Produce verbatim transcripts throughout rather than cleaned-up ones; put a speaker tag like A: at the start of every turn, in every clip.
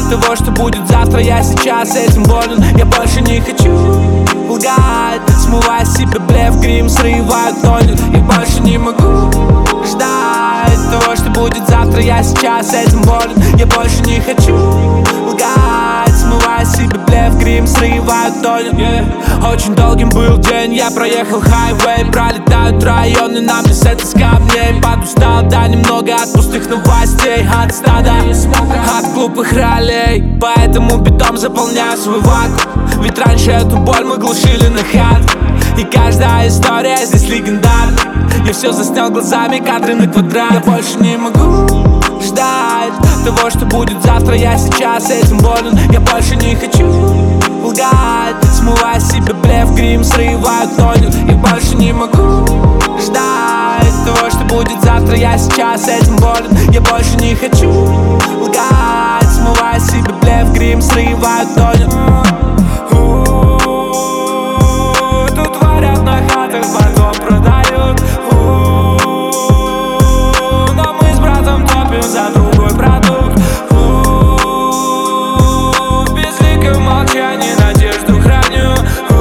A: того, что будет завтра, я сейчас этим болен. Я больше не хочу лгать, смывая с себя блеф, грим, срываю тонет. И больше не могу ждать того, что будет завтра, я сейчас этим болен. Я больше не хочу лгать, смывая с себя блеф, грим, срываю тонет. yeah. Очень долгим был день, я проехал хайвей, пролетают районы, на мне сет из камней. Подустал, да, немного от пустых новостей, от стада, от глупых ролей. Поэтому битом заполняю свой вакуум, ведь раньше эту боль мы глушили на хат. И каждая история здесь легендарна. Я все заснял глазами, кадры на квадрат. Я больше не могу ждать того, что будет завтра, я сейчас этим болен. Я больше не хочу лгать, смывая с себя блеф, грим, срываю тонет. И больше не могу ждать того, что будет завтра, я сейчас этим болен. Я больше не хочу лгать, смывая с себя блеф, грим, срываю тонет. Тут варят на хатах, потом продают. Но мы с братом топим за другой продукт. В безликом молчании надежду храню.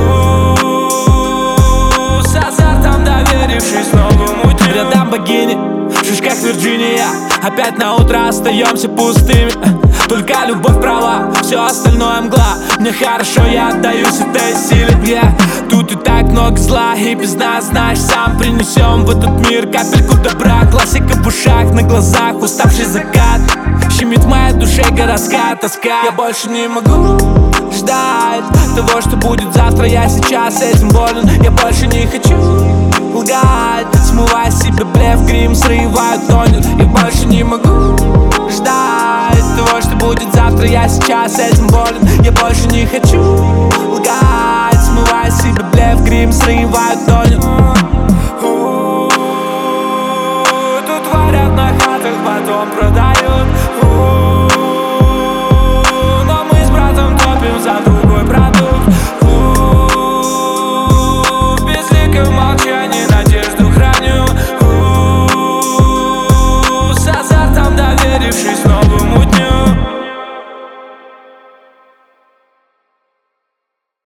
A: С азартом доверившись новому дню. Рядом богини, в шишках Вирджиния. Опять на утро остаемся пустыми. Только любовь права, все остальное мгла. Мне хорошо, я отдаюсь этой силе. yeah. Тут и так много зла, и без нас, знаешь, сам принесем в этот мир капельку добра. Классика в ушах, на глазах, уставший закат. Щемит в моей душе городская тоска. Я больше не могу ждать того, что будет завтра, я сейчас этим болен. Я больше не хочу лгать, смывая с себя блеф, грим, срываю тонет. Я больше не могу ждать того, что будет завтра, я сейчас этим болен. Я больше не хочу лгать, смывая с себя блеф, грим, срываю тонет. Тут варят на хатах, потом продают.